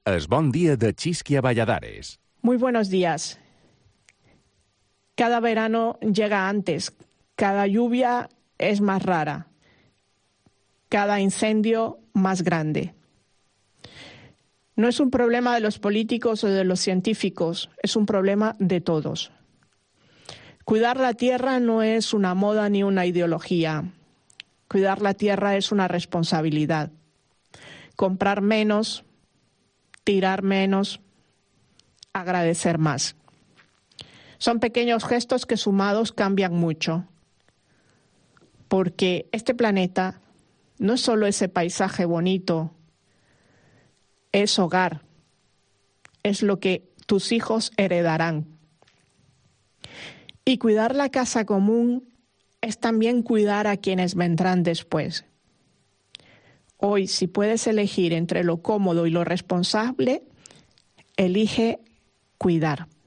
Es Bon Dia de Chisquia Valladares. Muy buenos días. Cada verano llega antes, cada lluvia es más rara, cada incendio más grande. No es un problema de los políticos o de los científicos, es un problema de todos. Cuidar la tierra no es una moda ni una ideología. Cuidar la tierra es una responsabilidad. Comprar menos, tirar menos, agradecer más. Son pequeños gestos que sumados cambian mucho. Porque este planeta no es solo ese paisaje bonito, es hogar, es lo que tus hijos heredarán. Y cuidar la casa común es también cuidar a quienes vendrán después. Hoy, si puedes elegir entre lo cómodo y lo responsable, elige cuidar.